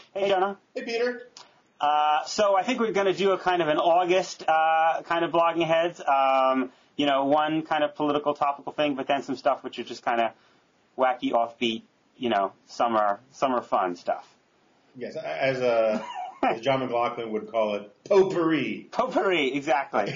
Hey, Jonah. Hey, Peter. So I think we're going to do a kind of an August kind of blogging heads. One kind of political, topical thing, but then some stuff which are just kind of wacky, offbeat, summer fun stuff. Yes, as John McLaughlin would call it, potpourri. Potpourri, exactly.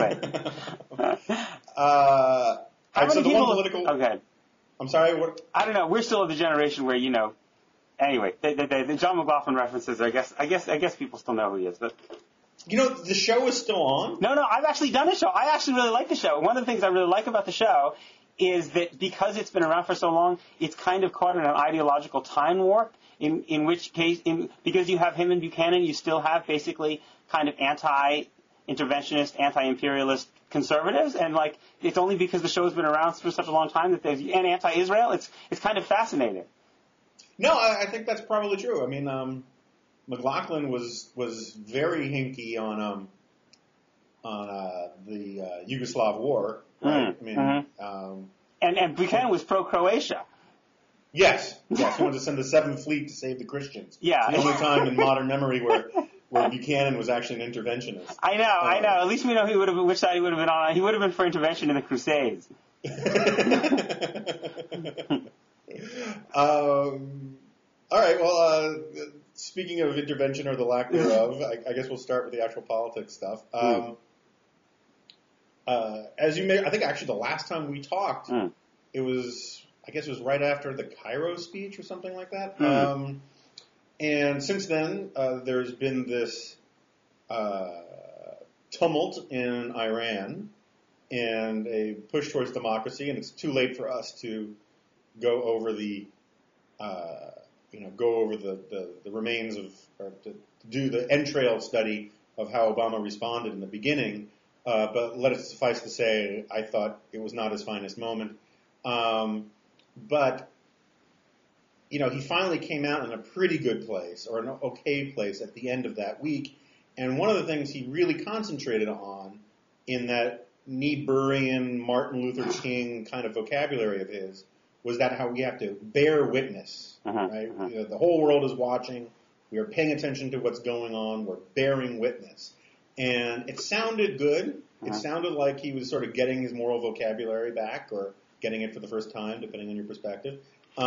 How many people? Okay. I'm sorry. What? I don't know. We're still of the generation where Anyway, the John McLaughlin references. I guess people still know who he is, but. The show is still on? No, I've actually done a show. I actually really like the show. One of the things I really like about the show is that because it's been around for so long, it's kind of caught in an ideological time warp, in which case, because you have him and Buchanan, you still have basically kind of anti-interventionist, anti-imperialist conservatives, and it's only because the show's been around for such a long time that and anti-Israel, it's kind of fascinating. No, I think that's probably true. I mean, McLaughlin was very hinky on the Yugoslav war, right? And Buchanan was pro-Croatia. Yes, he wanted to send the Seventh Fleet to save the Christians. Yeah, it's the only time in modern memory where Buchanan was actually an interventionist. I know. At least we know which side he would have been on. He would have been for intervention in the Crusades. All right. Well, speaking of intervention or the lack thereof, I guess we'll start with the actual politics stuff. As you may, I think actually the last time we talked, it was right after the Cairo speech or something like that. And since then, there's been this tumult in Iran and a push towards democracy, and it's too late for us to go over the remains of, or to do the entrail study of how Obama responded in the beginning. But let it suffice to say, I thought it was not his finest moment. But he finally came out in a pretty good place, or an okay place at the end of that week. And one of the things he really concentrated on in that Niebuhrian Martin Luther King kind of vocabulary of his was that how we have to bear witness, right? The whole world is watching. We are paying attention to what's going on. We're bearing witness. And it sounded good. It sounded like he was sort of getting his moral vocabulary back, or getting it for the first time, depending on your perspective.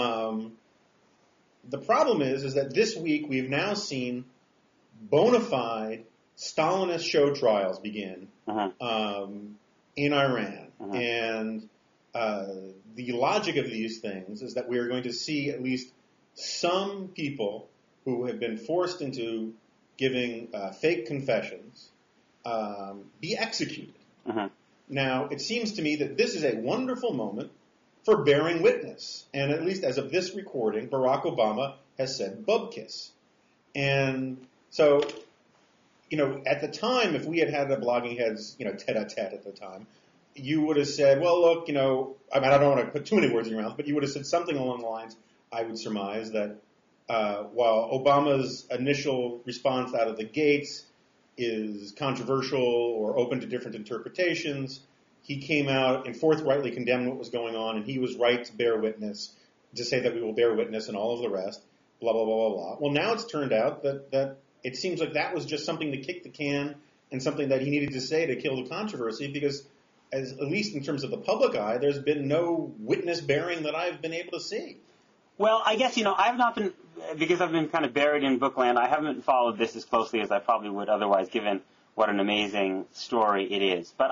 The problem is that this week we've now seen bona fide Stalinist show trials begin in Iran. And the logic of these things is that we are going to see at least some people who have been forced into giving fake confessions be executed. Now, it seems to me that this is a wonderful moment for bearing witness. And at least as of this recording, Barack Obama has said bubkiss. And so, at the time, if we had a Blogging Heads, tete-a-tete at the time, you would have said, well, look, I don't want to put too many words in your mouth, but you would have said something along the lines, I would surmise, that while Obama's initial response out of the gates is controversial or open to different interpretations, he came out and forthrightly condemned what was going on, and he was right to bear witness, to say that we will bear witness and all of the rest, blah, blah, blah, blah, blah. Well, now it's turned out that it seems like that was just something to kick the can and something that he needed to say to kill the controversy, because at least in terms of the public eye, there's been no witness bearing that I've been able to see. Well, I guess, I've not been, because I've been kind of buried in bookland, I haven't followed this as closely as I probably would otherwise, given what an amazing story it is. But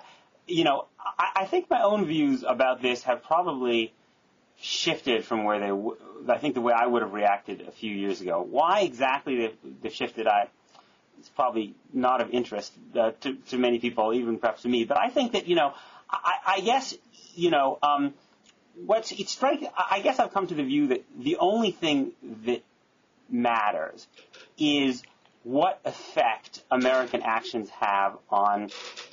I think my own views about this have probably shifted from where I think the way I would have reacted a few years ago. Why exactly they've shifted, it's probably not of interest to many people, even perhaps to me. But I think that, I guess, I guess I've come to the view that the only thing that matters is what effect American actions have on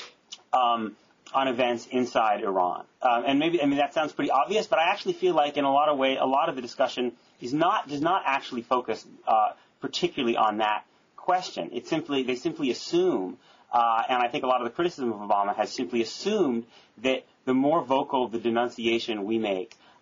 events inside Iran. And that sounds pretty obvious, but I actually feel like in a lot of ways, a lot of the discussion does not actually focus particularly on that question. They simply assume, and I think a lot of the criticism of Obama has simply assumed that the more vocal the denunciation we make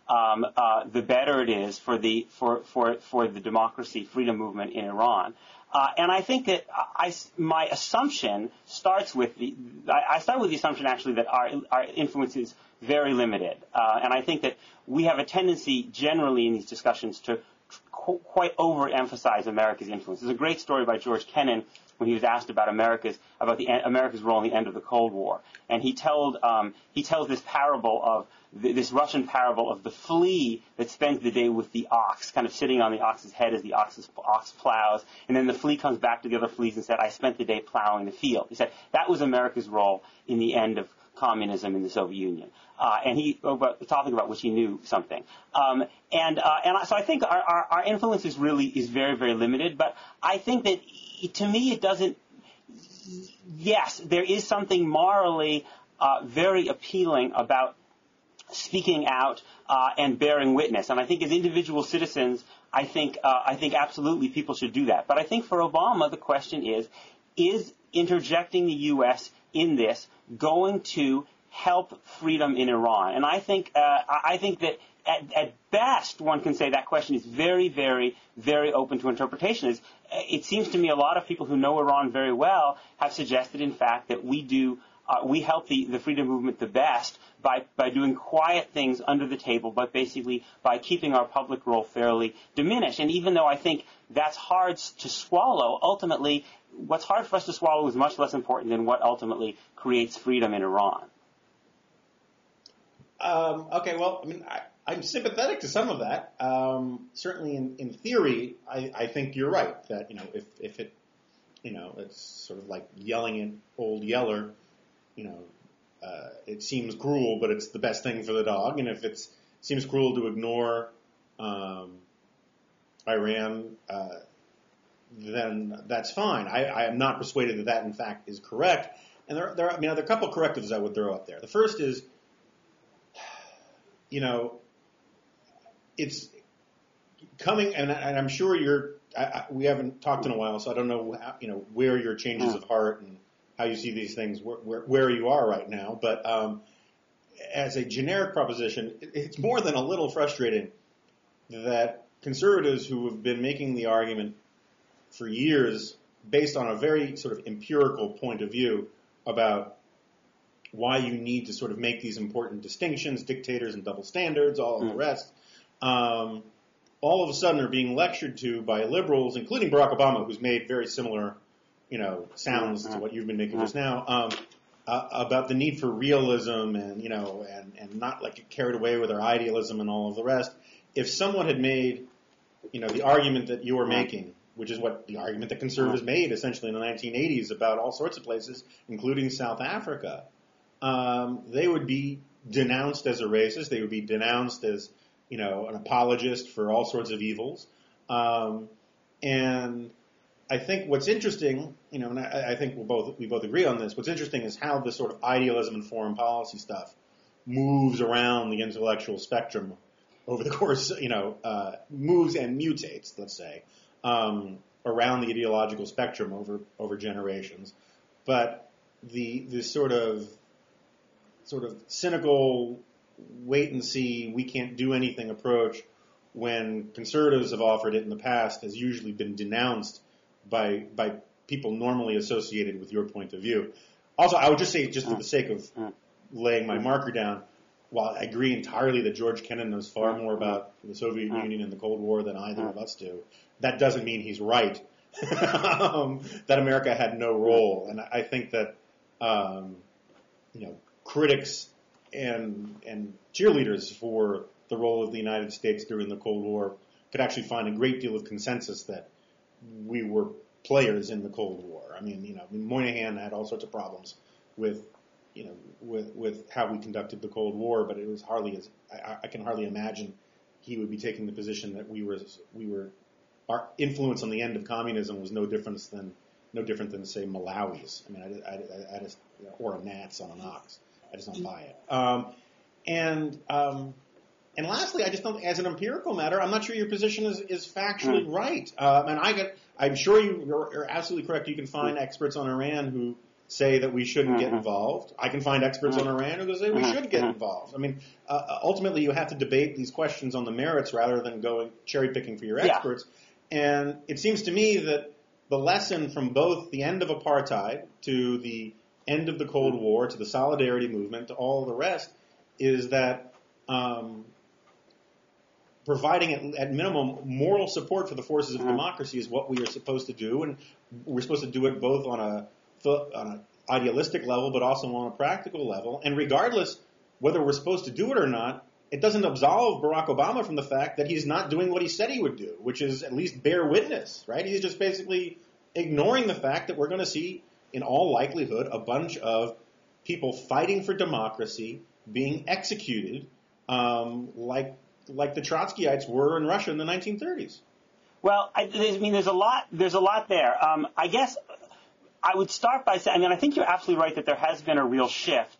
the better it is for the democracy, freedom movement in Iran. And I think that my assumption starts with I start with the assumption actually that our influence is very limited. And I think that we have a tendency generally in these discussions to quite overemphasize America's influence. There's a great story by George Kennan when he was asked about America's role in the end of the Cold War, and he tells this parable of this Russian parable of the flea that spends the day with the ox, kind of sitting on the ox's head as the ox plows, and then the flea comes back to the other fleas and said, "I spent the day plowing the field." He said that was America's role in the end of communism in the Soviet Union, and talking about which he knew something. So I think our influence is very, very limited. But I think that to me it doesn't. Yes, there is something morally very appealing about speaking out and bearing witness, and I think as individual citizens, I think absolutely people should do that. But I think for Obama, the question is interjecting the U.S. in this going to help freedom in Iran? And I think that at best one can say that question is very, very, very open to interpretation. It seems to me a lot of people who know Iran very well have suggested, in fact, that we help the freedom movement the best by doing quiet things under the table, but basically by keeping our public role fairly diminished. And even though I think that's hard to swallow, ultimately what's hard for us to swallow is much less important than what ultimately creates freedom in Iran. Okay, well, I mean, I'm sympathetic to some of that. Certainly in theory, I think you're right that, if it, it's sort of like yelling at Old Yeller, it seems cruel, but it's the best thing for the dog. And if it seems cruel to ignore Iran, then that's fine. I am not persuaded that in fact is correct. And there are a couple of correctives I would throw up there. The first is, it's coming, and I'm sure we haven't talked in a while, so I don't know how, where your changes of heart and how you see these things, where you are right now. But as a generic proposition, it's more than a little frustrating that conservatives who have been making the argument for years based on a very sort of empirical point of view about why you need to sort of make these important distinctions, dictators and double standards, all of the rest, all of a sudden are being lectured to by liberals, including Barack Obama, who's made very similar, sounds to what you've been making just now, about the need for realism and, and not get carried away with our idealism and all of the rest. If someone had made, the argument that you were making, which is what the argument that conservatives made essentially in the 1980s about all sorts of places, including South Africa, they would be denounced as a racist. They would be denounced as, an apologist for all sorts of evils. And I think what's interesting, and I think we both agree on this. What's interesting is how this sort of idealism and foreign policy stuff moves around the intellectual spectrum over the course, moves and mutates, let's say, around the ideological spectrum over generations. But this sort of cynical wait and see, we can't do anything approach when conservatives have offered it in the past has usually been denounced by people normally associated with your point of view. Also, I would just say, just for the sake of laying my marker down, while I agree entirely that George Kennan knows far more about the Soviet Union and the Cold War than either of us do, that doesn't mean he's right. That America had no role. And I think that, critics and cheerleaders for the role of the United States during the Cold War could actually find a great deal of consensus that we were players in the Cold War. I mean, Moynihan had all sorts of problems with how we conducted the Cold War, but it was hardly I can hardly imagine he would be taking the position that our influence on the end of communism was no different than say Malawi's. I mean, I just or a gnat's on an ox. I just don't buy it. And lastly, I just don't, as an empirical matter, I'm not sure your position is factually right. I'm sure you're absolutely correct. You can find experts on Iran who say that we shouldn't get involved. I can find experts on Iran who say we should get involved. I mean, ultimately, you have to debate these questions on the merits rather than going cherry picking for your experts. And it seems to me that the lesson from both the end of apartheid to the end of the Cold War to the Solidarity Movement to all the rest is that providing at minimum moral support for the forces of democracy is what we are supposed to do, and we're supposed to do it both on an idealistic level but also on a practical level. And regardless whether we're supposed to do it or not, it doesn't absolve Barack Obama from the fact that he's not doing what he said he would do, which is at least bear witness, right? He's just basically ignoring the fact that we're going to see, in all likelihood, a bunch of people fighting for democracy being executed like the Trotskyites were in Russia in the 1930s. Well, I mean, there's a lot there. I guess I would start by saying, I mean, I think you're absolutely right that there has been a real shift.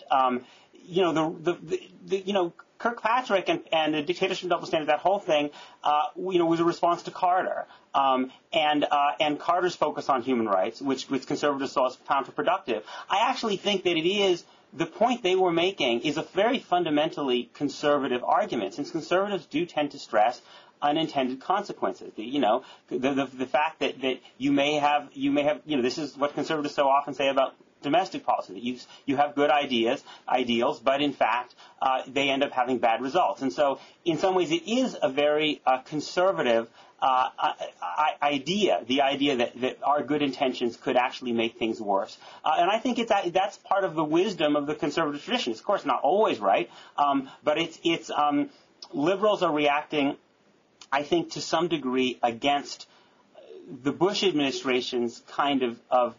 Kirkpatrick and the dictatorship double standard, that whole thing, was a response to Carter. And Carter's focus on human rights, which conservatives saw as counterproductive. I actually think that it is, the point they were making is a very fundamentally conservative argument, since conservatives do tend to stress unintended consequences. The fact that you may have, this is what conservatives so often say about domestic policy, that you have good ideals, but in fact, they end up having bad results. And so, in some ways, it is a very conservative idea, the idea that our good intentions could actually make things worse. And I think that's part of the wisdom of the conservative tradition. It's, of course, not always right, but it's liberals are reacting, I think, to some degree against the Bush administration's kind of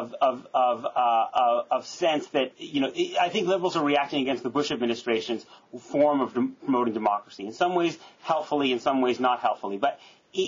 sense that, I think liberals are reacting against the Bush administration's form of promoting democracy. In some ways helpfully, in some ways not helpfully. But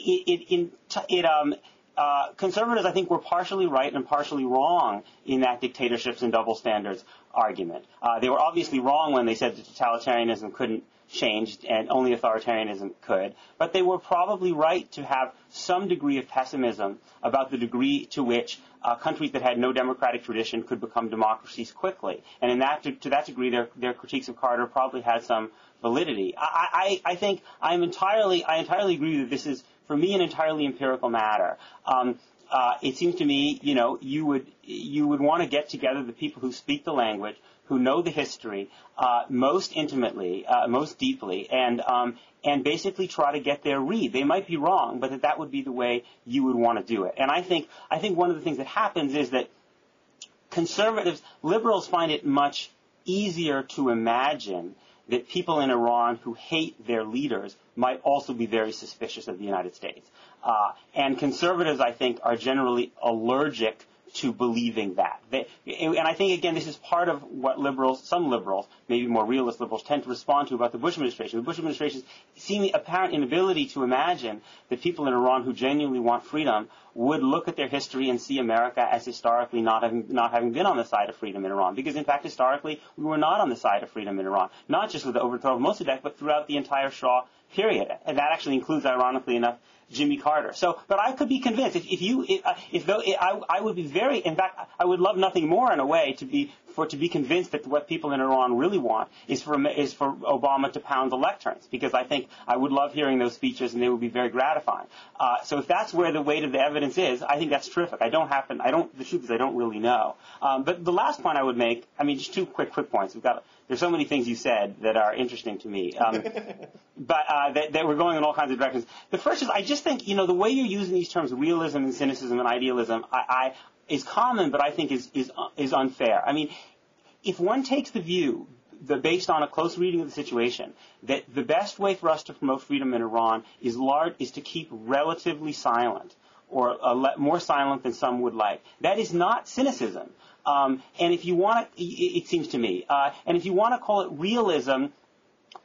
conservatives, I think, were partially right and partially wrong in that dictatorships and double standards argument. They were obviously wrong when they said that totalitarianism couldn't change and only authoritarianism could, but they were probably right to have some degree of pessimism about the degree to which countries that had no democratic tradition could become democracies quickly. And to that degree, their critiques of Carter probably had some validity. I think I entirely agree that this is, for me, an entirely empirical matter. It seems to me, you would want to get together the people who speak the language, who know the history most intimately, most deeply, and basically try to get their read. They might be wrong, but that would be the way you would want to do it. And I think one of the things that happens is that liberals find it much easier to imagine that people in Iran who hate their leaders might also be very suspicious of the United States. And conservatives, I think, are generally allergic to believing that. And I think, again, this is part of what some liberals, maybe more realist liberals, tend to respond to about the Bush administration. The Bush administration's seeming apparent inability to imagine that people in Iran who genuinely want freedom would look at their history and see America as historically not having been on the side of freedom in Iran. Because, in fact, historically, we were not on the side of freedom in Iran. Not just with the overthrow of Mossadegh, but throughout the entire Shah period. And that actually includes, ironically enough, Jimmy Carter. But I could be convinced I would be in fact, I would love nothing more in a way to be convinced that what people in Iran really want is for Obama to pound the lecterns, because I think I would love hearing those speeches and they would be very gratifying. So if that's where the weight of the evidence is, I think that's terrific. The truth is I don't really know. But the last point I would make, just two quick points. There's so many things you said that are interesting to me, but that we're going in all kinds of directions. The first is I just think, the way you're using these terms, realism and cynicism and idealism, is common, but I think is unfair. If one takes the view, based on a close reading of the situation, that the best way for us to promote freedom in Iran is to keep relatively silent, or more silent than some would like, that is not cynicism. And if you want to, it seems to me, and if you want to call it realism,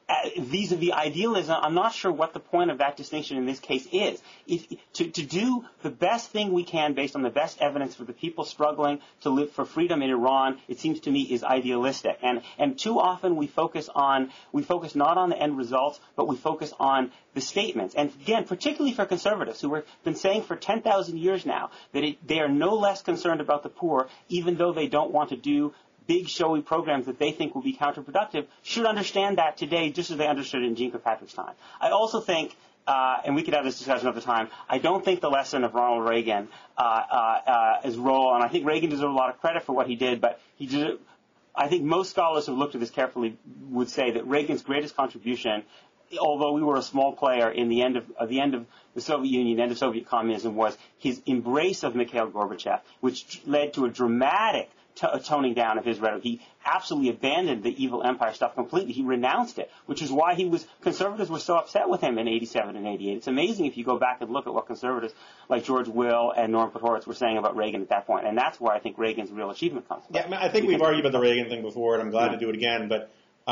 vis-a-vis idealism, I'm not sure what the point of that distinction in this case is. To do the best thing we can based on the best evidence for the people struggling to live for freedom in Iran, it seems to me, is idealistic. And too often we focus not on the end results, but we focus on the statements. And again, particularly for conservatives who have been saying for 10,000 years now that they are no less concerned about the poor, even though they don't want to do big, showy programs that they think will be counterproductive, should understand that today just as they understood it in Jeane Kirkpatrick's time. I also think, and we could have this discussion another time, I don't think the lesson of Ronald Reagan, his role, and I think Reagan deserves a lot of credit for what he did, but he did it, I think most scholars who have looked at this carefully would say that Reagan's greatest contribution, although we were a small player in the end of the Soviet Union, end of Soviet communism, was his embrace of Mikhail Gorbachev, which led to a dramatic toning down of his rhetoric. He absolutely abandoned the evil empire stuff completely. He renounced it, which is why conservatives were so upset with him in 87 and 88. It's amazing if you go back and look at what conservatives like George Will and Norm Podhoretz were saying about Reagan at that point. And that's where I think Reagan's real achievement comes from. Yeah, I think we've argued about the Reagan thing before, and I'm glad to do it again, but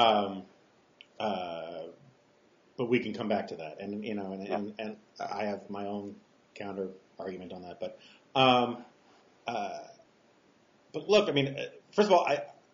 we can come back to that. And, you know, and I have my own counter argument on that. But look, I mean, first of all,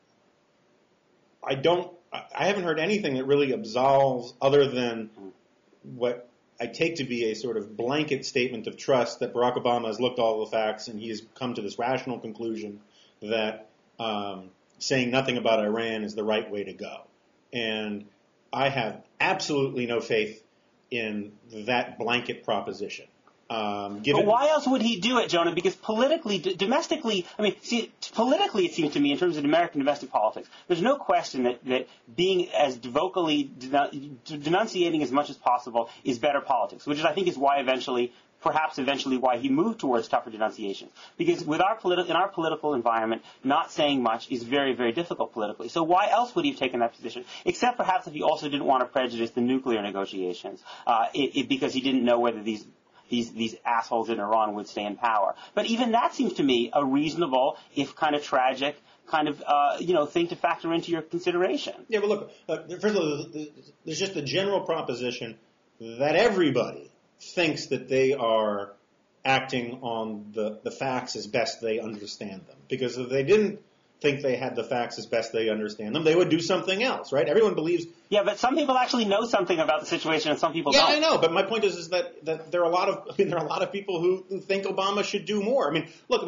I haven't heard anything that really absolves, other than what I take to be a sort of blanket statement of trust that Barack Obama has looked at all the facts and he has come to this rational conclusion that saying nothing about Iran is the right way to go. And I have absolutely no faith in that blanket proposition. But why else would he do it, Jonah? Because politically, domestically, politically it seems to me, in terms of American domestic politics, there's no question that being as vocally denunciating as much as possible is better politics, which is, I think, is why perhaps eventually why he moved towards tougher denunciations. Because in our political environment, not saying much is very, very difficult politically. So why else would he have taken that position? Except perhaps if he also didn't want to prejudice the nuclear negotiations, because he didn't know whether these assholes in Iran would stay in power. But even that seems to me a reasonable, if kind of tragic, kind of thing to factor into your consideration. Yeah, but look, first of all, there's just a general proposition that everybody thinks that they are acting on the facts as best they understand them. Because if they didn't think they had the facts as best they understand them, they would do something else, right? Everyone believes. Yeah, but some people actually know something about the situation, and some people don't. Yeah, I know, but my point is that there are a lot of people who think Obama should do more. I mean, look,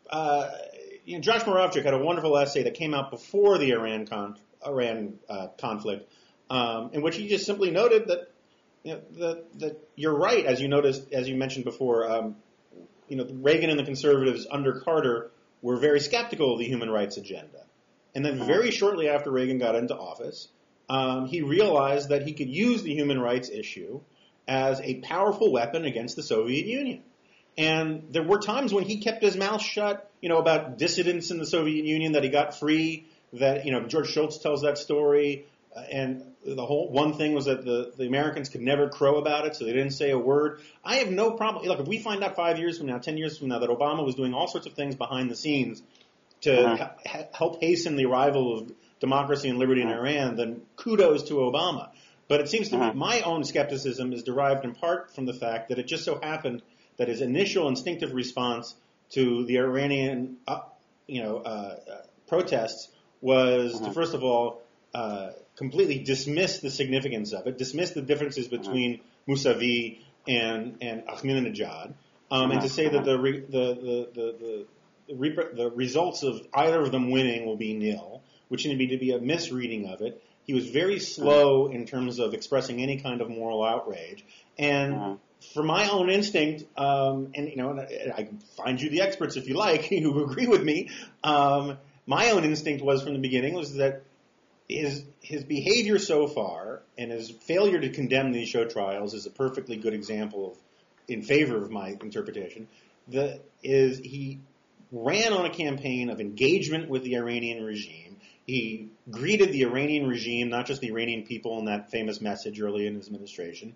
Josh Moravchik had a wonderful essay that came out before the Iran conflict, in which he just simply noted that that you're right, as you mentioned before. Reagan and the conservatives under Carter were very skeptical of the human rights agenda. And then very shortly after Reagan got into office, he realized that he could use the human rights issue as a powerful weapon against the Soviet Union. And there were times when he kept his mouth shut, about dissidents in the Soviet Union, that he got free, that, George Shultz tells that story. And the whole one thing was that the Americans could never crow about it, so they didn't say a word. I have no problem. Look, if we find out 5 years from now, 10 years from now, that Obama was doing all sorts of things behind the scenes to help hasten the arrival of democracy and liberty in Iran, then kudos to Obama. But it seems to me my own skepticism is derived in part from the fact that it just so happened that his initial instinctive response to the Iranian, protests was to, first of all, completely dismiss the significance of it, dismiss the differences between Mousavi and Ahmadinejad, and to say that the results of either of them winning will be nil, which seemed to be a misreading of it. He was very slow in terms of expressing any kind of moral outrage, and for my own instinct, and I can find you the experts if you like who agree with me. My own instinct was from the beginning was that his behavior so far and his failure to condemn these show trials is a perfectly good example in favor of my interpretation. He ran on a campaign of engagement with the Iranian regime. He greeted the Iranian regime, not just the Iranian people, in that famous message early in his administration.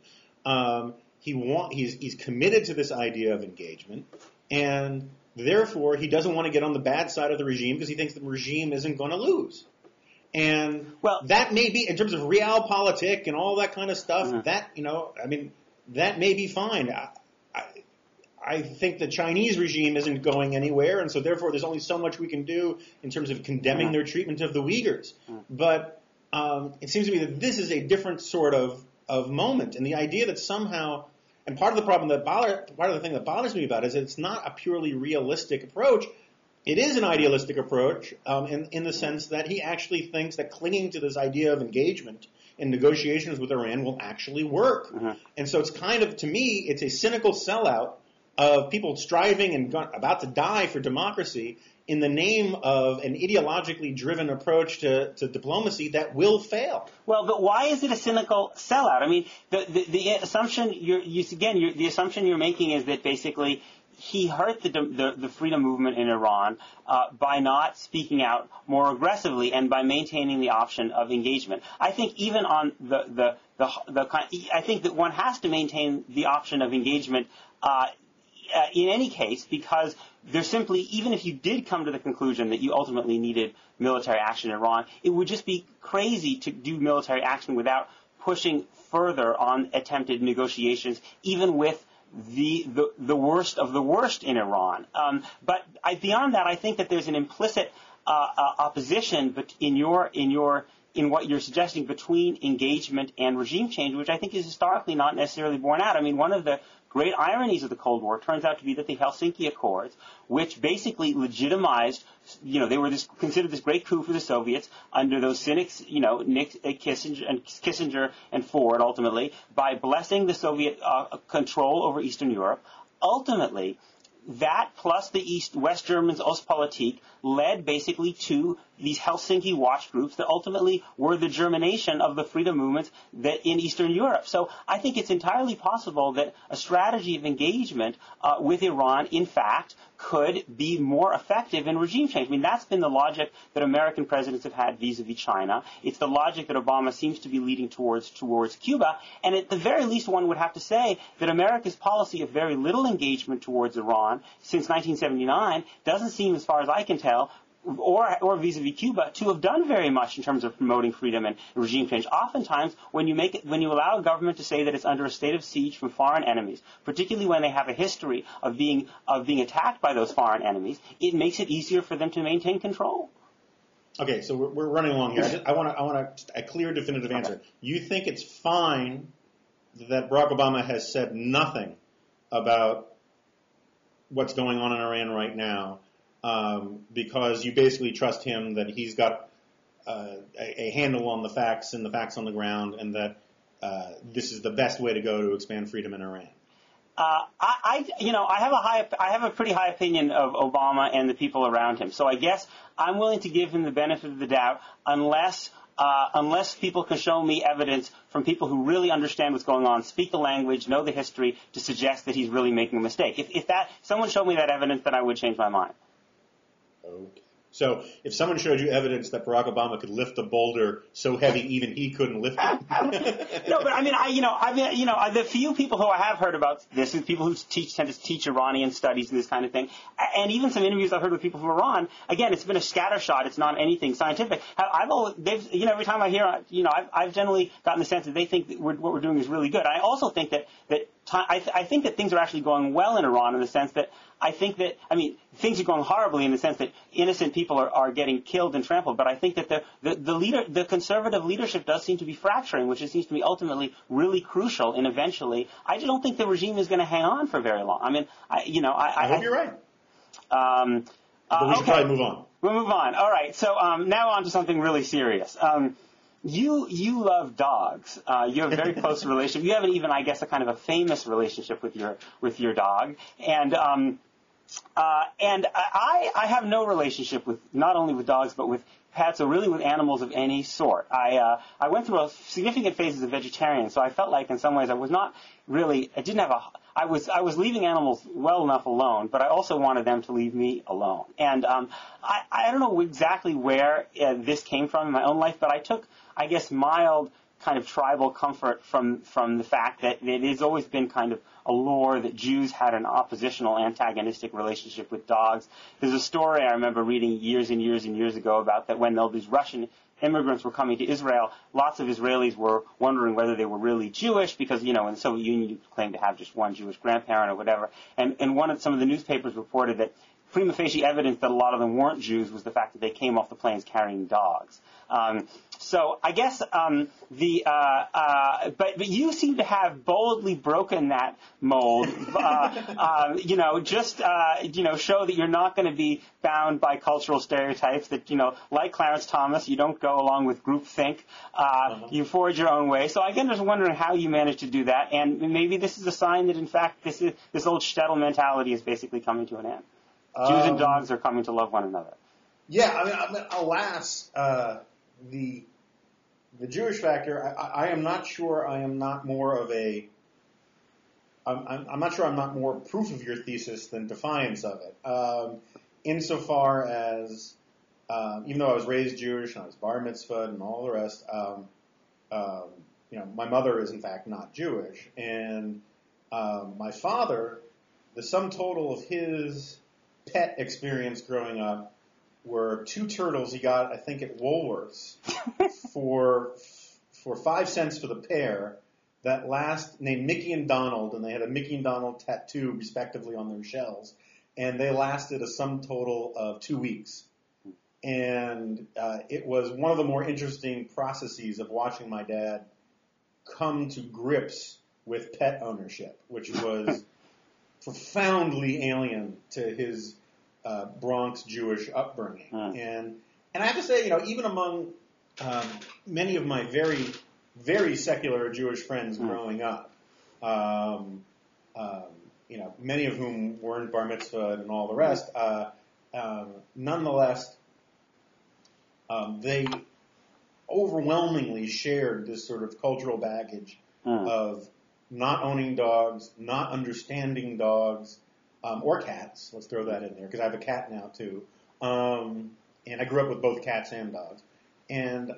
He's committed to this idea of engagement, and therefore he doesn't want to get on the bad side of the regime because he thinks the regime isn't going to lose. And that may be, in terms of realpolitik and all that kind of stuff, that, that may be fine. I think the Chinese regime isn't going anywhere, and so therefore there's only so much we can do in terms of condemning their treatment of the Uyghurs. But it seems to me that this is a different sort of moment, and the idea that somehow, and part of the problem part of the thing that bothers me about it is that it's not a purely realistic approach. It is an idealistic approach in the sense that he actually thinks that clinging to this idea of engagement in negotiations with Iran will actually work. And so it's kind of, to me, it's a cynical sellout of people striving and about to die for democracy in the name of an ideologically driven approach to diplomacy that will fail. Well, but why is it a cynical sellout? I mean, the assumption the assumption you're making is that basically he hurt the freedom movement in Iran by not speaking out more aggressively and by maintaining the option of engagement. I think even on I think that one has to maintain the option of engagement in any case, because there's simply, even if you did come to the conclusion that you ultimately needed military action in Iran, it would just be crazy to do military action without pushing further on attempted negotiations, even with the worst of the worst in Iran. But beyond that, I think that there's an implicit opposition in what you're suggesting between engagement and regime change, which I think is historically not necessarily borne out. I mean, one of the great ironies of the Cold War turns out to be that the Helsinki Accords, which basically legitimized, they were considered this great coup for the Soviets under those cynics, Kissinger and Ford, ultimately, by blessing the Soviet control over Eastern Europe. Ultimately, that plus the West Germans' Ostpolitik led basically to these Helsinki watch groups that ultimately were the germination of the freedom movements in Eastern Europe. So I think it's entirely possible that a strategy of engagement with Iran, in fact, could be more effective in regime change. I mean, that's been the logic that American presidents have had vis-a-vis China. It's the logic that Obama seems to be leading towards Cuba. And at the very least, one would have to say that America's policy of very little engagement towards Iran since 1979 doesn't seem, as far as I can tell, or vis-a-vis Cuba, to have done very much in terms of promoting freedom and regime change. Oftentimes, when you allow a government to say that it's under a state of siege from foreign enemies, particularly when they have a history of being attacked by those foreign enemies, it makes it easier for them to maintain control. Okay, so we're running along here. I want a clear, definitive answer. Okay. You think it's fine that Barack Obama has said nothing about what's going on in Iran right now, because you basically trust him that he's got a handle on the facts and the facts on the ground, and that this is the best way to go to expand freedom in Iran? I have a pretty high opinion of Obama and the people around him. So I guess I'm willing to give him the benefit of the doubt, unless people can show me evidence from people who really understand what's going on, speak the language, know the history, to suggest that he's really making a mistake. If someone showed me that evidence, then I would change my mind. Okay. So if someone showed you evidence that Barack Obama could lift a boulder so heavy even he couldn't lift it. No, but I mean, the few people who I have heard about this, is people who tend to teach Iranian studies and this kind of thing, and even some interviews I've heard with people from Iran. Again, it's been a scattershot. It's not anything scientific. Every time I hear, I've generally gotten the sense that they think that what we're doing is really good. I also think that I think that things are actually going well in Iran, in the sense that things are going horribly in the sense that innocent people are getting killed and trampled. But I think that the conservative leadership does seem to be fracturing, which seems to be ultimately really crucial. And eventually, I just don't think the regime is going to hang on for very long. I mean, I hope you're right. But we should probably move on. We'll move on. All right. So now on to something really serious. You love dogs. You have a very close relationship. You have even, I guess, a kind of a famous relationship with your dog. And I have no relationship not only with dogs, but with pets, or really with animals of any sort. I went through a significant phase as a vegetarian, so I felt like in some ways I was leaving animals well enough alone, but I also wanted them to leave me alone. And I don't know exactly where this came from in my own life, but I took, I guess, mild kind of tribal comfort from the fact that it has always been kind of a lore that Jews had an oppositional, antagonistic relationship with dogs. There's a story I remember reading years and years and years ago about that when these Russian immigrants were coming to Israel, lots of Israelis were wondering whether they were really Jewish because, in the Soviet Union you claimed to have just one Jewish grandparent or whatever. And some of the newspapers reported that prima facie evidence that a lot of them weren't Jews was the fact that they came off the planes carrying dogs. So I guess but you seem to have boldly broken that mold. Show that you're not going to be bound by cultural stereotypes. That like Clarence Thomas, you don't go along with groupthink. You forge your own way. So again, I was wondering how you managed to do that, and maybe this is a sign that in fact this old shtetl mentality is basically coming to an end. Jews and dogs are coming to love one another. Yeah, I mean, alas, the Jewish factor. I am not sure. I am not more of a. I'm not sure. I'm not more proof of your thesis than defiance of it. Insofar as, even though I was raised Jewish and I was bar mitzvahed and all the rest, my mother is in fact not Jewish, and my father, the sum total of his pet experience growing up were 2 turtles he got, I think, at Woolworths for 5 cents for the pair. That named Mickey and Donald, and they had a Mickey and Donald tattoo respectively on their shells, and they lasted a sum total of 2 weeks. And it was one of the more interesting processes of watching my dad come to grips with pet ownership, which was profoundly alien to his Bronx Jewish upbringing. And I have to say, even among many of my very, very secular Jewish friends growing up, many of whom weren't bar mitzvah and all the rest, nonetheless, they overwhelmingly shared this sort of cultural baggage of not owning dogs, not understanding dogs, or cats. Let's throw that in there because I have a cat now too. And I grew up with both cats and dogs. And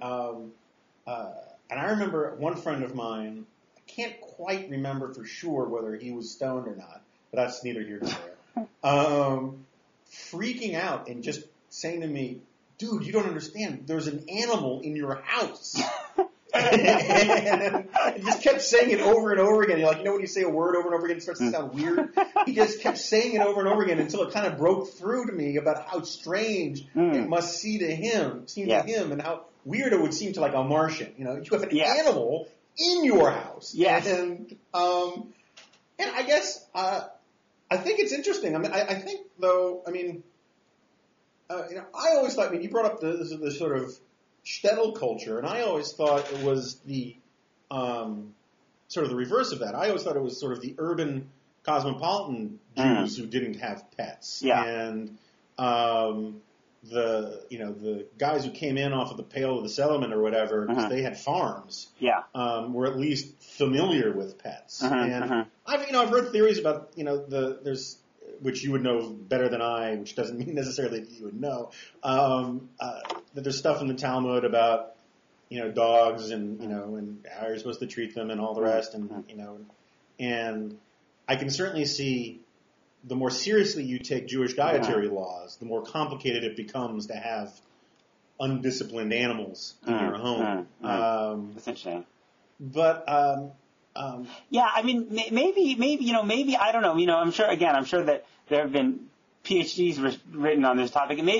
I remember one friend of mine, I can't quite remember for sure whether he was stoned or not, but that's neither here nor there, freaking out and just saying to me, dude, you don't understand. There's an animal in your house. And he just kept saying it over and over again. When you say a word over and over again, it starts to sound weird. He just kept saying it over and over again until it kind of broke through to me about how strange it must seem to him, and how weird it would seem to like a Martian. You have an animal in your house. Yes. And I guess I think it's interesting. I think though. I always thought. You brought up the sort of shtetl culture, and I always thought it was the sort of the reverse of that. I always thought it was sort of the urban cosmopolitan Jews who didn't have pets, and the guys who came in off of the Pale of the Settlement or whatever, because they had farms, were at least familiar with pets. And I've heard theories about there's, which you would know better than I, which doesn't mean necessarily that you would know, that there's stuff in the Talmud about, dogs and, and how you're supposed to treat them and all the rest. And, and I can certainly see the more seriously you take Jewish dietary laws, the more complicated it becomes to have undisciplined animals in your home. That's interesting. But, maybe, I don't know, I'm sure that there have been PhDs written on this topic, and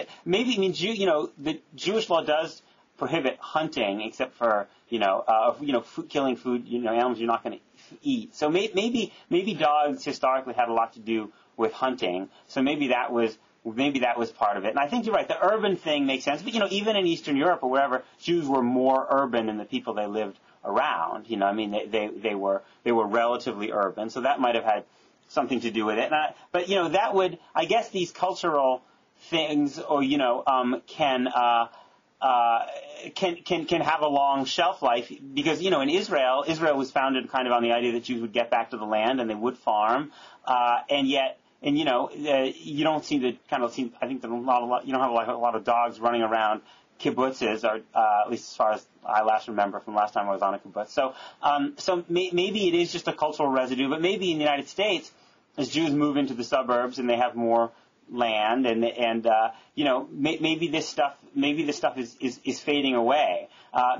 the Jewish law does prohibit hunting, except for, killing food, animals you're not going to eat. So maybe dogs historically had a lot to do with hunting. So maybe that was part of it. And I think you're right. The urban thing makes sense. But, even in Eastern Europe or wherever, Jews were more urban than the people they lived around. They were relatively urban. So that might have had something to do with it. But that would, I guess, these cultural things, or can have a long shelf life because in Israel was founded kind of on the idea that Jews would get back to the land and they would farm, and you don't seem to I think that you don't have a lot of dogs running around kibbutzes, or at least as far as I last remember from last time I was on a kibbutz. So maybe it is just a cultural residue, but maybe in the United States, as Jews move into the suburbs and they have more land, and maybe this stuff is fading away.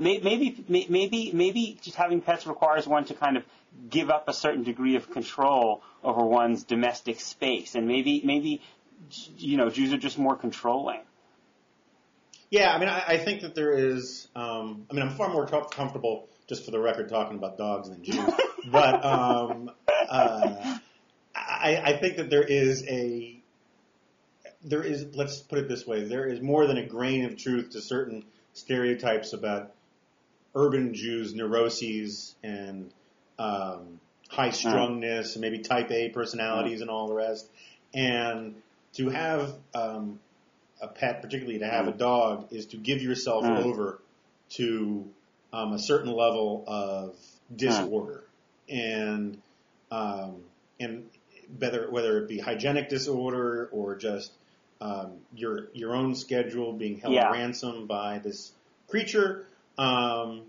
Maybe just having pets requires one to kind of give up a certain degree of control over one's domestic space, and maybe Jews are just more controlling. Yeah, I mean, I think that there is. I'm far more comfortable, just for the record, talking about dogs than Jews, but I think that there is. Let's put it this way: there is more than a grain of truth to certain stereotypes about urban Jews' neuroses and high-strungness, and maybe Type A personalities, and all the rest, and to have a pet, particularly to have a dog, is to give yourself over to a certain level of disorder, and whether it be hygienic disorder or just your own schedule being held ransom by this creature. And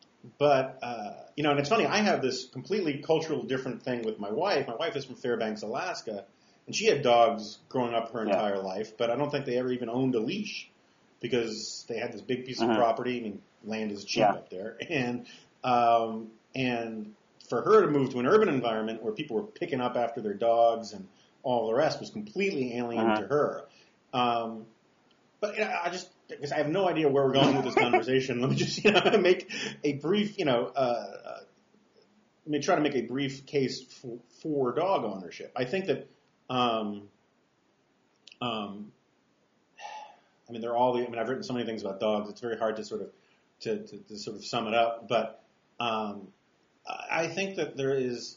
it's funny, I have this completely cultural different thing with my wife. My wife is from Fairbanks, Alaska. And she had dogs growing up her entire life, but I don't think they ever even owned a leash because they had this big piece of property. I mean, land is cheap up there. And for her to move to an urban environment where people were picking up after their dogs and all the rest was completely alien to her. But because I have no idea where we're going with this conversation, let me just make a brief, try to make a brief case for dog ownership. I think that I've written so many things about dogs. It's very hard to sort of sum it up. But I think that there's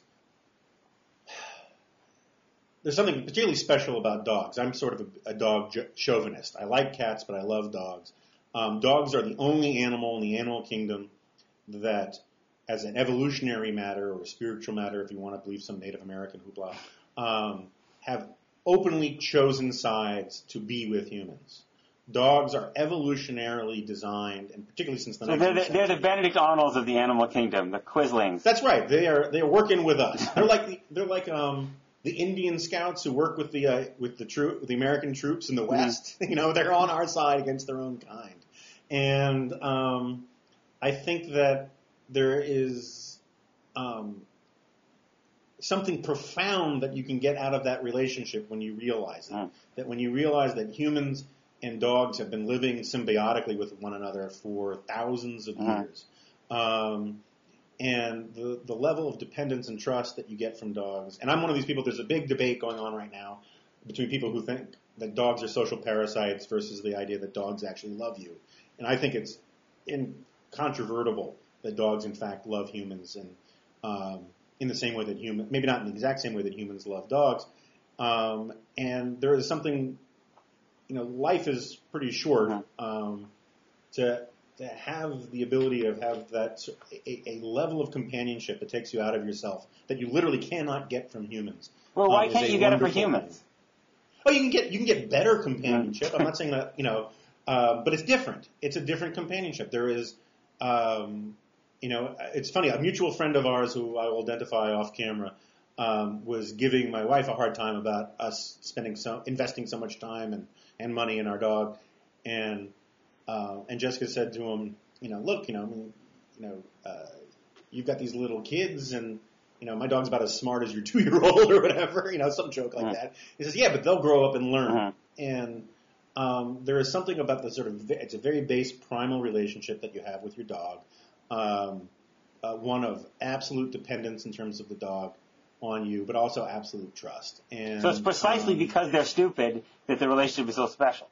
something particularly special about dogs. I'm sort of a dog chauvinist. I like cats, but I love dogs. Dogs are the only animal in the animal kingdom that, as an evolutionary matter or a spiritual matter, if you want to believe some Native American hoopla, have openly chosen sides to be with humans. Dogs are evolutionarily designed, and particularly since the 19th century. They're the Benedict Arnolds of the animal kingdom, the Quislings. That's right. They're working with us. They're like the Indian scouts who work with the American troops in the West. They're on our side against their own kind. And I think that there is something profound that you can get out of that relationship when you realize it. That when you realize that humans and dogs have been living symbiotically with one another for thousands of years. And the level of dependence and trust that you get from dogs. And I'm one of these people, there's a big debate going on right now between people who think that dogs are social parasites versus the idea that dogs actually love you. And I think it's incontrovertible that dogs in fact love humans, and in the same way that maybe not in the exact same way that humans love dogs. And there is something, life is pretty short, to have the ability to have that a level of companionship that takes you out of yourself that you literally cannot get from humans. Well, why can't you get it from humans? Oh, you can get better companionship. I'm not saying that, but it's different. It's a different companionship. There is, it's funny. A mutual friend of ours who I will identify off camera was giving my wife a hard time about us investing so much time and money in our dog, and Jessica said to him, look, you've got these little kids, and my dog's about as smart as your 2-year-old or whatever, some joke like that. He says, yeah, but they'll grow up and learn. And there is something about it's a very base primal relationship that you have with your dog, one of absolute dependence in terms of the dog on you, but also absolute trust. And so it's precisely because they're stupid that the relationship is so special.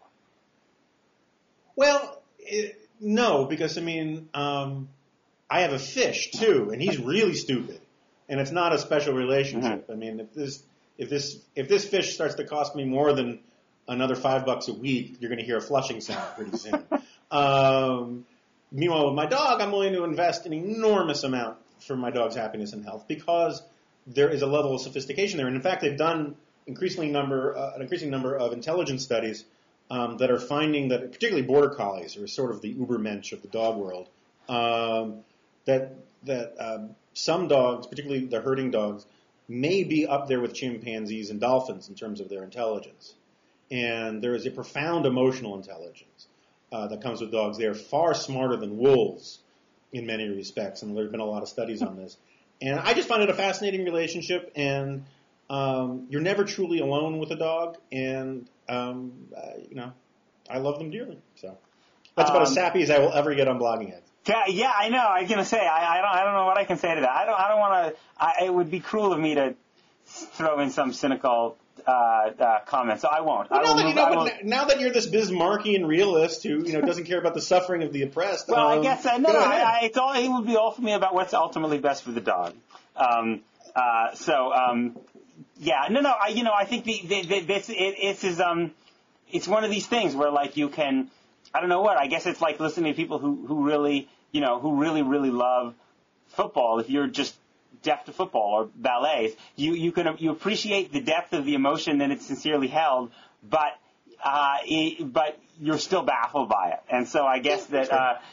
Well, no, because I have a fish too, and he's really stupid, and it's not a special relationship. I mean, if this fish starts to cost me more than another $5 a week, you're going to hear a flushing sound pretty soon. Meanwhile, with my dog, I'm willing to invest an enormous amount for my dog's happiness and health because there is a level of sophistication there, and in fact, they've done an increasing number of intelligence studies. That are finding that, particularly border collies, are sort of the Ubermensch of the dog world, that some dogs, particularly the herding dogs, may be up there with chimpanzees and dolphins in terms of their intelligence. and there is a profound emotional intelligence that comes with dogs. They are far smarter than wolves in many respects, and there have been a lot of studies on this. And I just find it a fascinating relationship, and you're never truly alone with a dog, and I love them dearly. So that's about as sappy as I will ever get on Blogging Heads. Yeah, I know. I was gonna say I don't know what I can say to that. I don't want to. It would be cruel of me to throw in some cynical comment, so I won't. Well, now that you're this Bismarckian realist who doesn't care about the suffering of the oppressed. Well, I guess it would be all for me about what's ultimately best for the dog. I think it's one of these things where like you can. I don't know what. I guess it's like listening to people who really love football. If you're just deaf to football or ballets, you appreciate the depth of the emotion that it's sincerely held, but you're still baffled by it. And so I guess that.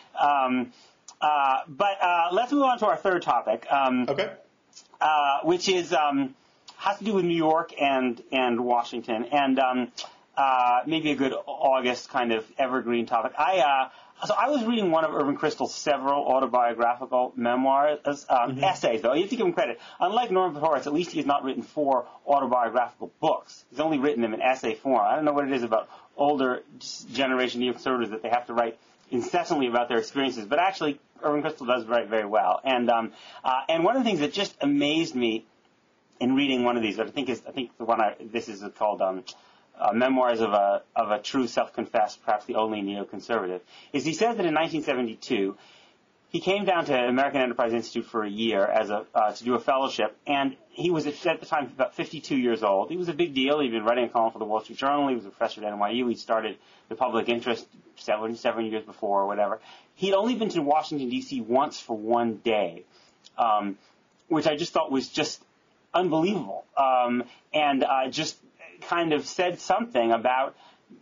Let's move on to our third topic. Okay. Which is has to do with New York and Washington and. Maybe a good August kind of evergreen topic. So I was reading one of Irving Kristol's several autobiographical memoirs, essays though. You have to give him credit. Unlike Norman Podhoretz, at least he has not written 4 autobiographical books. He's only written them in essay form. I don't know what it is about older generation neoconservatives that they have to write incessantly about their experiences, but actually Irving Kristol does write very well. And one of the things that just amazed me in reading one of these, I think the one this is called. Memoirs of a true self-confessed, perhaps the only neoconservative, is he says that in 1972 he came down to American Enterprise Institute for a year to do a fellowship, and he was at the time about 52 years old. He was a big deal. He'd been writing a column for the Wall Street Journal. He was a professor at NYU. He'd started the Public Interest 7 years before or whatever. He'd only been to Washington, D.C. once for one day, which I just thought was just unbelievable, and just kind of said something about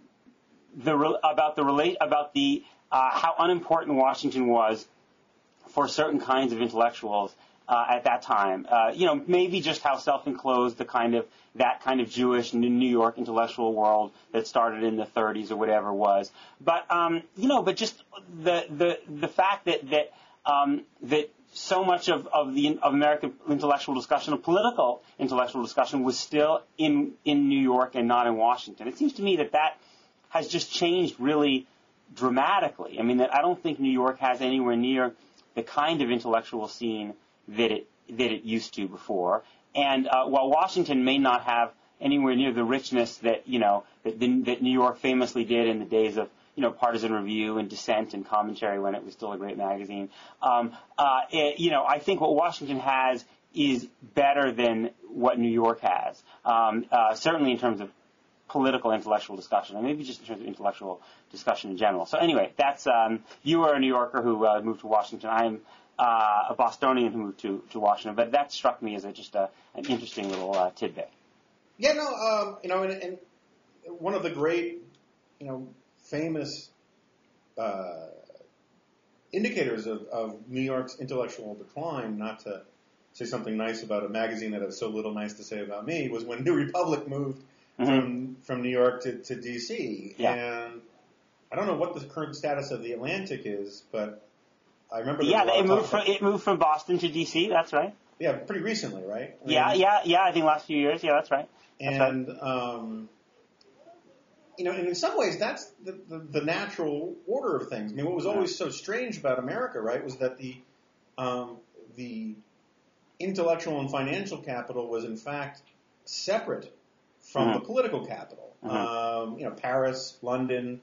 how unimportant Washington was for certain kinds of intellectuals at that time. Maybe just how self-enclosed that kind of Jewish New York intellectual world that started in the 30s or whatever was. But just the fact that so much of American intellectual discussion, of political intellectual discussion, was still in New York and not in Washington. It seems to me that has just changed really dramatically. I mean, that I don't think New York has anywhere near the kind of intellectual scene that it used to before. And while Washington may not have anywhere near the richness that New York famously did in the days of Partisan Review and Dissent and Commentary when it was still a great magazine. I think what Washington has is better than what New York has, certainly in terms of political intellectual discussion, and maybe just in terms of intellectual discussion in general. So anyway, that's you are a New Yorker who moved to Washington. I'm a Bostonian who moved to Washington, but that struck me as just an interesting little tidbit. Yeah, and one of the great, famous indicators of New York's intellectual decline, not to say something nice about a magazine that has so little nice to say about me, was when New Republic moved from New York to D.C. Yeah. And I don't know what the current status of the Atlantic is, but I remember. It moved from Boston to D.C. That's right. Yeah, pretty recently, right? I think last few years. Yeah, that's right. And and in some ways, that's the natural order of things. I mean, what was always so strange about America, right, was that the intellectual and financial capital was in fact separate from the political capital. Paris, London,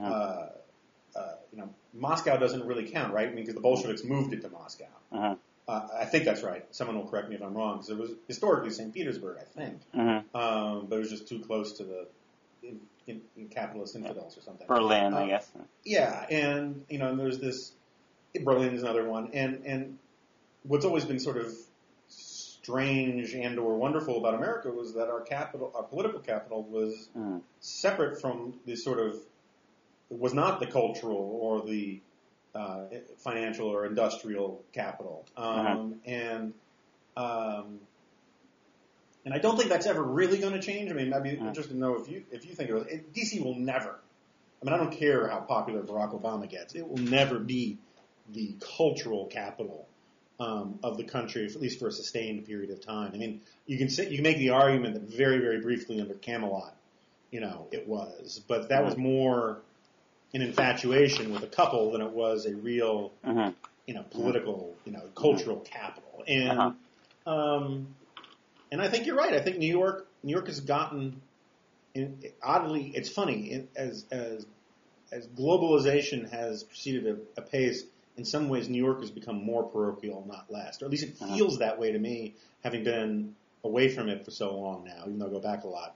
Moscow doesn't really count, right? I mean, because the Bolsheviks moved it to Moscow. I think that's right. Someone will correct me if I'm wrong, because it was historically St. Petersburg, I think. But it was just too close to the capitalist infidels or something. Berlin, I guess. Yeah, and and there's this. Berlin is another one, and what's always been sort of strange and/or wonderful about America was that our political capital, was separate from the sort of. It was not the cultural or the financial or industrial capital, and And I don't think that's ever really going to change. I mean, I'd be interested to know if you think DC will never. I mean, I don't care how popular Barack Obama gets. It will never be the cultural capital of the country, at least for a sustained period of time. I mean, you can make the argument that very, very briefly under Camelot, it was, but that was more an infatuation with a couple than it was a real, political, cultural capital. And and I think you're right. I think New York has gotten, oddly, it's funny as globalization has proceeded apace. In some ways, New York has become more parochial, not less, or at least it feels that way to me, having been away from it for so long now, even though I go back a lot.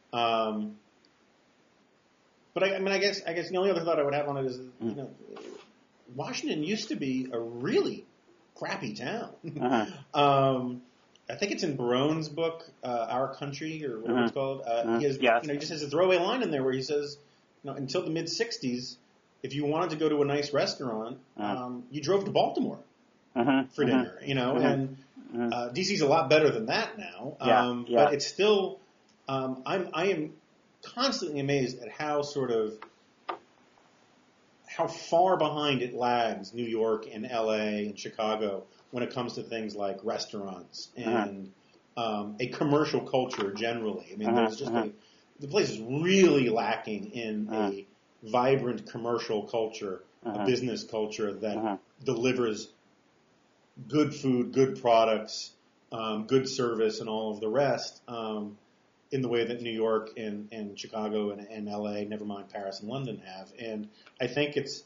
But I guess the only other thought I would have on it is, Washington used to be a really crappy town. I think it's in Barone's book, Our Country, or whatever it's called. He just has a throwaway line in there where he says, until the mid '60s, if you wanted to go to a nice restaurant, you drove to Baltimore for dinner. And DC's a lot better than that now. But it's still, I am constantly amazed at how far behind it lags New York and LA and Chicago when it comes to things like restaurants and a commercial culture generally. I mean, there's just the place is really lacking in a vibrant commercial culture, a business culture that delivers good food, good products, good service, and all of the rest in the way that New York and Chicago and LA, never mind Paris and London, have. And I think it's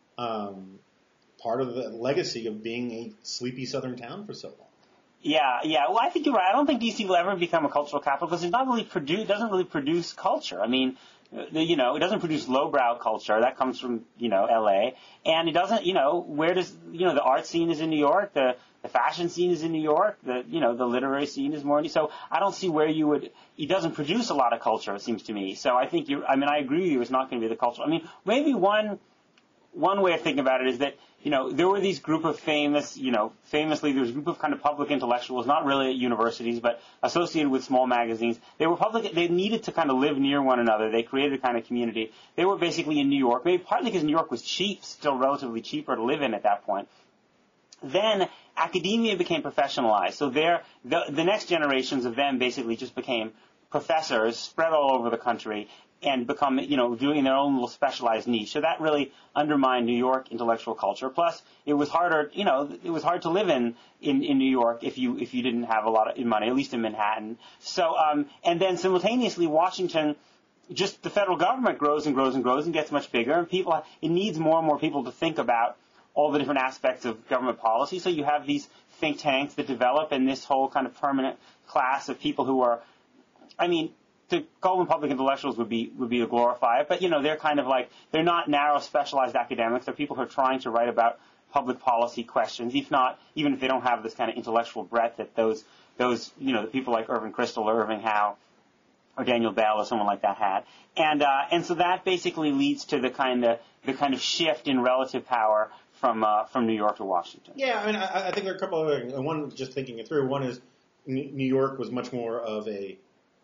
part of the legacy of being a sleepy southern town for so long. Yeah. Well, I think you're right. I don't think DC will ever become a cultural capital because it doesn't really produce culture. I mean, it doesn't produce lowbrow culture. That comes from, LA. And it doesn't, where does, the art scene is in New York, the fashion scene is in New York, the literary scene is more in, so I don't see where it doesn't produce a lot of culture, it seems to me. So I think I agree with you, it's not going to be the culture. I mean, maybe one way of thinking about it is that, there were these group of famously there was a group of kind of public intellectuals, not really at universities, but associated with small magazines. They were they needed to kind of live near one another. They created a kind of community. They were basically in New York, maybe partly because New York was cheap, still relatively cheaper to live in at that point. Then academia became professionalized. So the next generations of them basically just became professors spread all over the country and become, doing their own little specialized niche. So that really undermined New York intellectual culture. Plus, it was harder, it was hard to live in New York if you didn't have a lot of money, at least in Manhattan. So, and then simultaneously, Washington, just the federal government grows and grows and grows and gets much bigger, and it needs more and more people to think about all the different aspects of government policy. So you have these think tanks that develop, and this whole kind of permanent class of people who are, to call them public intellectuals would be to glorify it, but they're kind of like, they're not narrow specialized academics. They're people who are trying to write about public policy questions, even if they don't have this kind of intellectual breadth that those the people like Irving Kristol or Irving Howe or Daniel Bell or someone like that had. And so that basically leads to the kind of shift in relative power from New York to Washington. Yeah, I think there are a couple of other things. One, just thinking it through, one is New York was much more of a,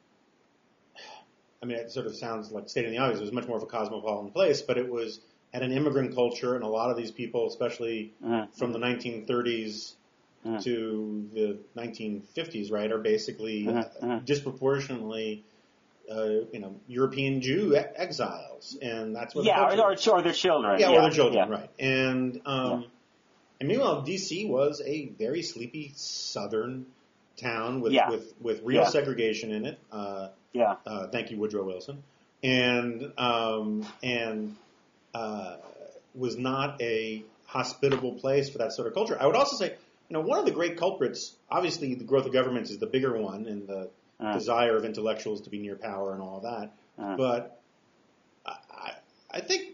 it sort of sounds like stating the obvious, it was much more of a cosmopolitan place, but it had an immigrant culture, and a lot of these people, especially from the 1930s to the 1950s, right, are basically disproportionately, European Jew exiles, and that's what. Yeah, or their children. Yeah, or their children, right? And meanwhile, DC was a very sleepy southern town with real segregation in it. Thank you, Woodrow Wilson, and was not a hospitable place for that sort of culture. I would also say, one of the great culprits, obviously the growth of governments is the bigger one, and the desire of intellectuals to be near power and all of that. But I think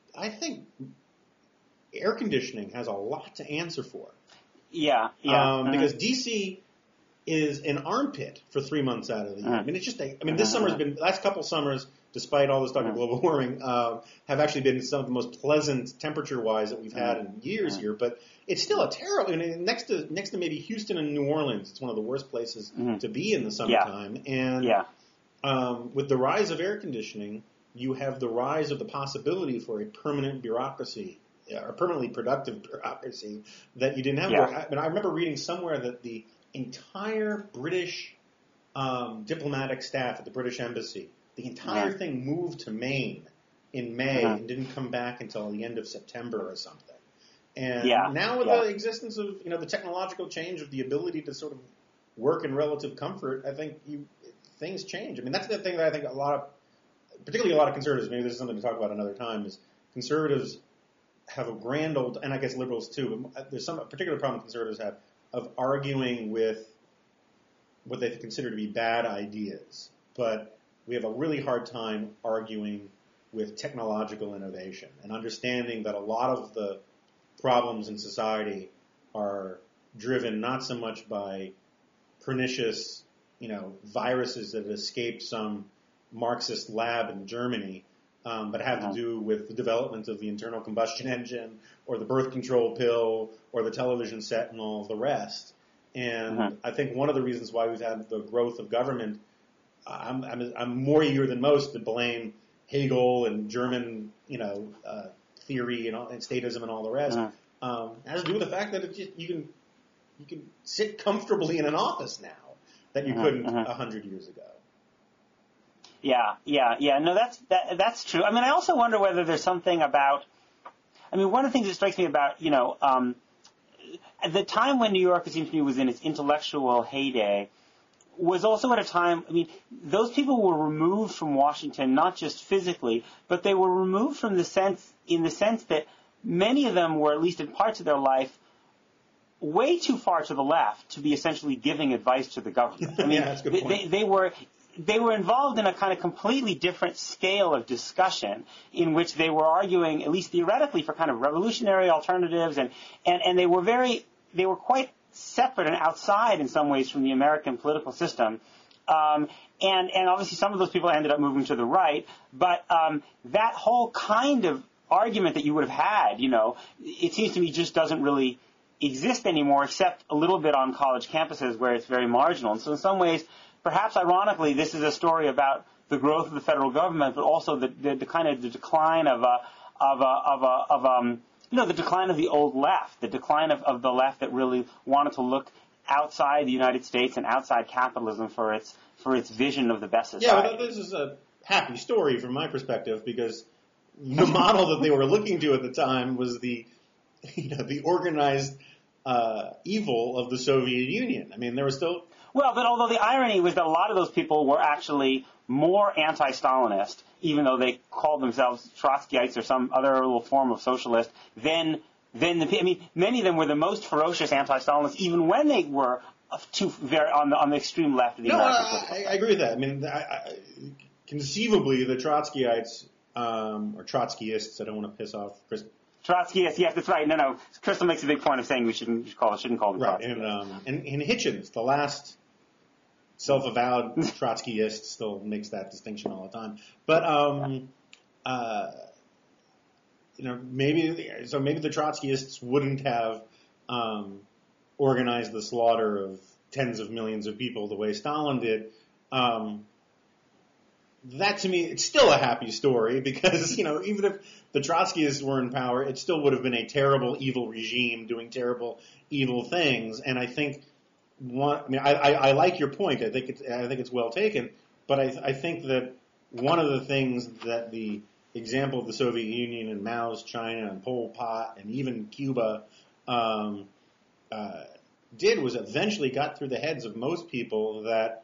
air conditioning has a lot to answer for. Because DC is an armpit for 3 months out of the year. It's just this summer's been, last couple summers, despite all this talk of global warming, have actually been some of the most pleasant temperature-wise that we've had in years here. But it's still a terrible. I mean, next to maybe Houston and New Orleans, it's one of the worst places to be in the summertime. Yeah. And with the rise of air conditioning, you have the rise of the possibility for a permanent bureaucracy, or permanently productive bureaucracy that you didn't have. Yeah. I remember reading somewhere that the entire British diplomatic staff at the British Embassy, the entire thing moved to Maine in May and didn't come back until the end of September or something. And now with the existence of, the technological change of the ability to sort of work in relative comfort, I think things change. I mean, that's the thing that I think particularly a lot of conservatives, maybe this is something to talk about another time, is conservatives have a grand old, and I guess liberals too, but there's some particular problem conservatives have of arguing with what they consider to be bad ideas. But we have a really hard time arguing with technological innovation and understanding that a lot of the problems in society are driven not so much by pernicious, viruses that escaped some Marxist lab in Germany, but have to do with the development of the internal combustion engine or the birth control pill or the television set and all of the rest. And I think one of the reasons why we've had the growth of government, I'm more eager than most to blame Hegel and German, theory and statism and all the rest. Has to do with the fact that you can sit comfortably in an office now that you couldn't 100 years ago. Yeah. No, that's true. I mean, I also wonder whether there's something about. I mean, one of the things that strikes me about the time when New York, it seems to me, was in its intellectual heyday, was also at a time. I mean, those people were removed from Washington not just physically, but they were removed from in the sense that many of them were, at least in parts of their life, way too far to the left to be essentially giving advice to the government. I mean, that's a good point. They were involved in a kind of completely different scale of discussion in which they were arguing, at least theoretically, for kind of revolutionary alternatives, and they were quite separate and outside in some ways from the American political system. And obviously some of those people ended up moving to the right, but that whole kind of argument that you would have had, it seems to me just doesn't really exist anymore, except a little bit on college campuses where it's very marginal. And so in some ways, perhaps ironically, this is a story about the growth of the federal government, but also the kind of the decline of the decline of the old left, the decline of the left that really wanted to look outside the United States and outside capitalism for its vision of the best society. Yeah, well, this is a happy story from my perspective, because the model that they were looking to at the time was the organized evil of the Soviet Union. I mean, there was still. Well, but although the irony was that a lot of those people were actually more anti-Stalinist, even though they called themselves Trotskyites or some other little form of socialist, than many of them were the most ferocious anti-Stalinists, even when they were on the extreme left of the American political I agree with that. I mean, conceivably, the Trotskyites or Trotskyists, I don't want to piss off Chris. Trotskyists, yes, that's right. No. Crystal makes a big point of saying we shouldn't call them right. Trotskyists. And Hitchens, the last self-avowed Trotskyist, still makes that distinction all the time. But maybe the Trotskyists wouldn't have organized the slaughter of tens of millions of people the way Stalin did. That, to me, it's still a happy story because, even if the Trotskyists were in power, it still would have been a terrible, evil regime doing terrible, evil things. And I think, I like your point. I think it's well taken. But I think that one of the things that the example of the Soviet Union and Mao's China and Pol Pot and even Cuba did was eventually got through the heads of most people that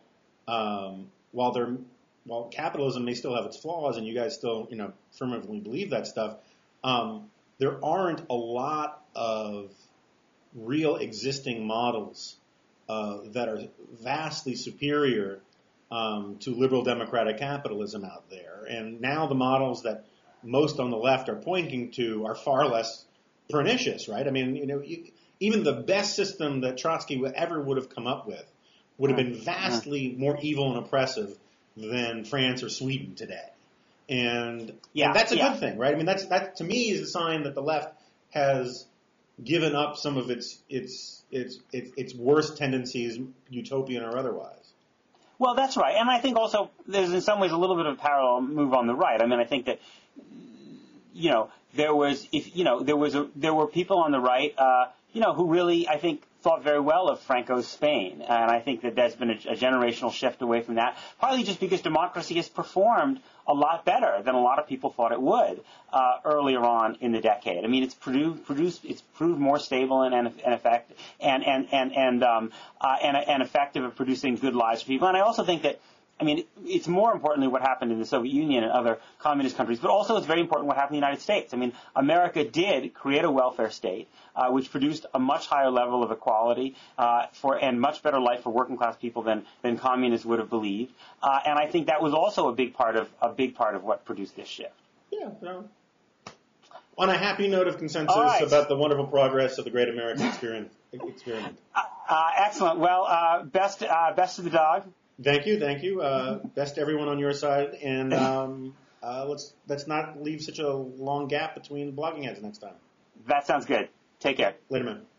while capitalism may still have its flaws, and you guys still, firmly believe that stuff, there aren't a lot of real existing models that are vastly superior to liberal democratic capitalism out there. And now the models that most on the left are pointing to are far less pernicious, right? I mean, even the best system that Trotsky ever would have come up with would have been vastly more evil and oppressive than France or Sweden today. And that's a good thing, right? I mean, that to me is a sign that the left has given up some of its worst tendencies, utopian or otherwise. Well, that's right, and I think also there's in some ways a little bit of a parallel move on the right. I mean, I think that there were people on the right, who really, I think, thought very well of Franco's Spain, and I think that there's been a generational shift away from that, partly just because democracy has performed a lot better than a lot of people thought it would earlier on in the decade. I mean, it's proved more stable and effective and effective at producing good lives for people. And I also think that, I mean, it's more importantly what happened in the Soviet Union and other communist countries, but also it's very important what happened in the United States. I mean, America did create a welfare state, which produced a much higher level of equality and much better life for working class people than communists would have believed. And I think that was also a big part of what produced this shift. Yeah. No. On a happy note of consensus about the wonderful progress of the Great American Experiment. Excellent. Well, best to the dog. Thank you. Best to everyone on your side, and let's not leave such a long gap between blogging ads next time. That sounds good. Take care. Later, man.